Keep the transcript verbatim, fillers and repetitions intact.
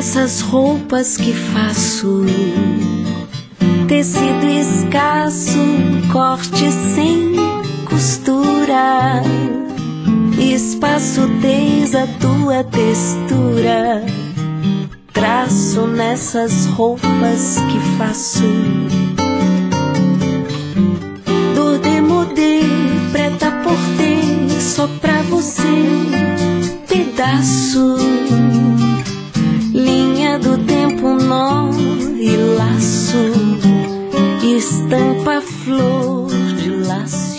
nessas roupas que faço, tecido escasso, corte sem costura, espaço desde a tua textura, traço nessas roupas que faço. Dor demodê, preta por ter, só pra você, pedaço, linha do tempo, nó e laço, estampa flor de laço.